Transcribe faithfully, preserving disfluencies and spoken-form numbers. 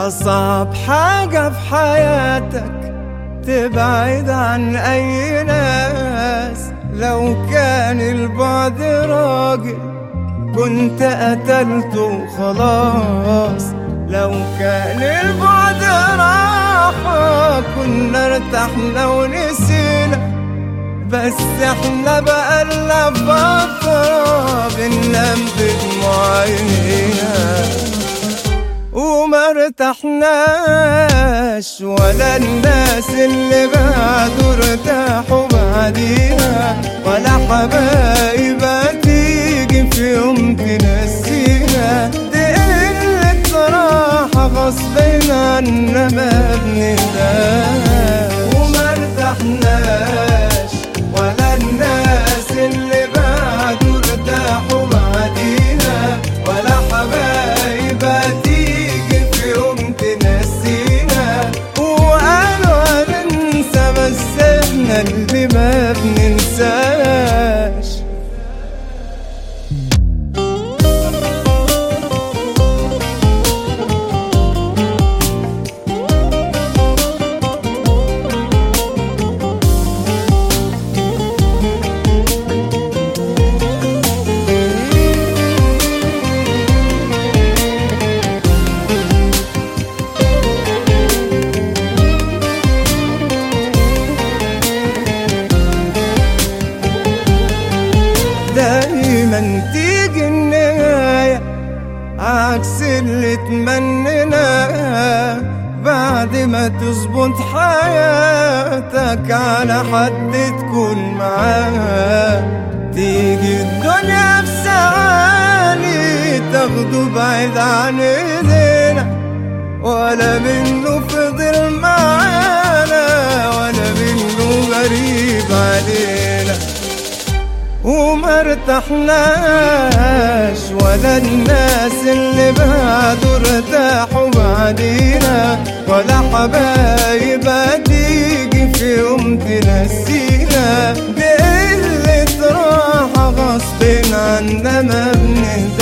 أصعب حاجة في حياتك تبعد عن أي ناس. لو كان البعد راجل كنت قتلته خلاص. لو كان البعد راحة كنا ارتحنا ونسينا. بس احنا بقالنا فترة بننام بدموع عينينا وما ارتحناش، ولا الناس اللي بعدوا ارتاحوا بعدينا، ولا حبايب هتيجي في يوم تنسينا. دي قلة راحة غصب عنا ما بنقدرش وما ارتحناش، ولا الناس اللي بعدوا ارتاحوا بعدينا، ولا حبايب هتيجي في يوم تنسينا. وقالوا هننسى بس احنا اللي ما بننساش. دايما تيجي النهاية عكس اللي تمنيناه. بعد ما تظبط حياتك على حد تكون معاه، تيجي الدنيا بثواني تاخده بعيد عن ايدينا، ولا منه فضل معانا ولا منه غريب علينا. وما ارتحناش، ولا الناس اللي بعدوا ارتاحوا بعدينا، ولا حبايب هتيجي في يوم تنسينا. بقلة راحة غصب عنا ما بنهدى